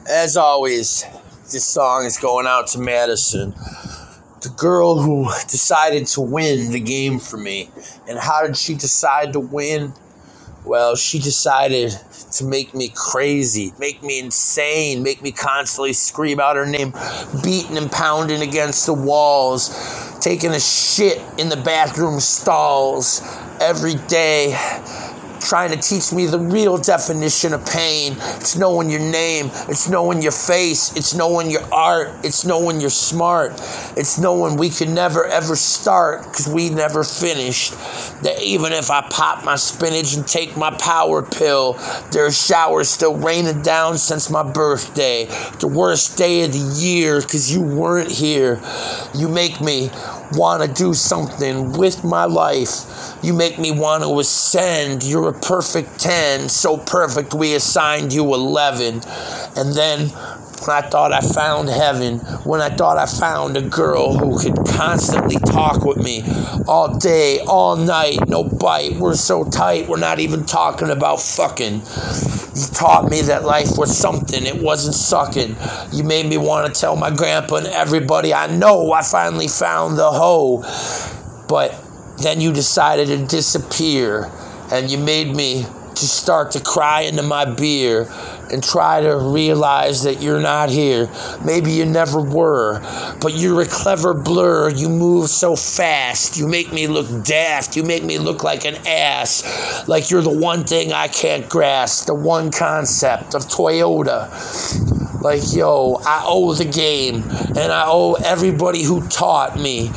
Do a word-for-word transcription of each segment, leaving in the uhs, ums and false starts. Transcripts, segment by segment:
As always, this song is going out to Madison, the girl who decided to win the game for me. And how did she decide to win? Well, she decided to make me crazy, make me insane, make me constantly scream out her name, beating and pounding against the walls, taking a shit in the bathroom stalls every day, trying to teach me the real definition of pain. It's knowing your name. It's knowing your face. It's knowing your art. It's knowing you're smart. It's knowing we could never, ever start because we never finished. That even if I pop my spinach and take my power pill, there's showers still raining down since my birthday. The worst day of the year because you weren't here. You make me want to do something with my life. You make me want to ascend. You're a perfect ten, so perfect we assigned you eleven. And then when I thought I found heaven, when I thought I found a girl who could constantly talk with me all day, all night, no bite, we're so tight, we're not even talking about fucking. You taught me that life was something, it wasn't sucking. You made me want to tell my grandpa and everybody I know I finally found the hoe. But then you decided to disappear, and you made me to start to cry into my beer and try to realize that you're not here. Maybe you never were, but you're a clever blur. You move so fast. You make me look daft. You make me look like an ass. Like you're the one thing I can't grasp, the one concept of Toyota. Like, yo, I owe the game, and I owe everybody who taught me,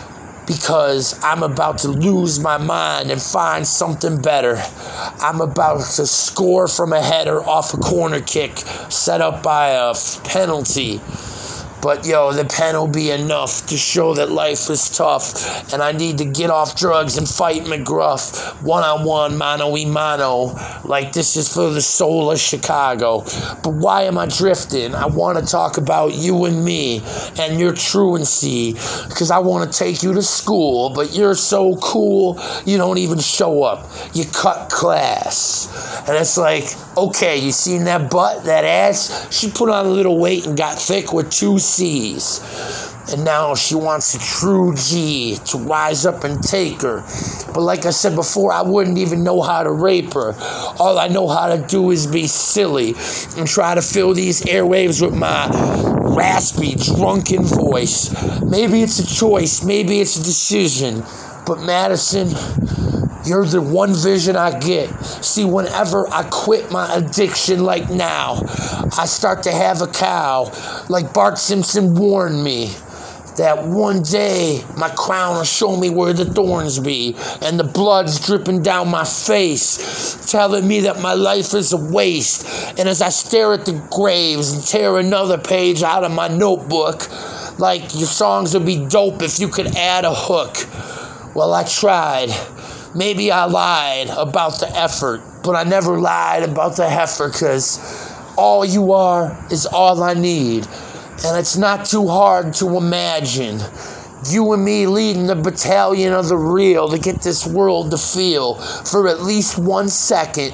because I'm about to lose my mind and find something better. I'm about to score from a header off a corner kick set up by a penalty. But, yo, the pen will be enough to show that life is tough. And I need to get off drugs and fight McGruff. One-on-one, mano-y-mano. Like this is for the soul of Chicago. But why am I drifting? I want to talk about you and me and your truancy. Because I want to take you to school. But you're so cool, you don't even show up. You cut class. And it's like, okay, you seen that butt, that ass? She put on a little weight and got thick with two C's. And now she wants a true G to rise up and take her. But like I said before, I wouldn't even know how to rape her. All I know how to do is be silly and try to fill these airwaves with my raspy, drunken voice. Maybe it's a choice. Maybe it's a decision. But Madison, you're the one vision I get. See, whenever I quit my addiction like now, I start to have a cow, like Bart Simpson warned me, that one day my crown will show me where the thorns be, and the blood's dripping down my face, telling me that my life is a waste. And as I stare at the graves and tear another page out of my notebook, like your songs would be dope if you could add a hook. Well, I tried. Maybe I lied about the effort, but I never lied about the heifer, because all you are is all I need. And it's not too hard to imagine you and me leading the battalion of the real to get this world to feel for at least one second,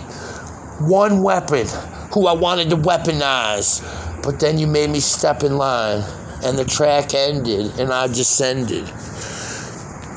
one weapon who I wanted to weaponize. But then you made me step in line, and the track ended, and I descended.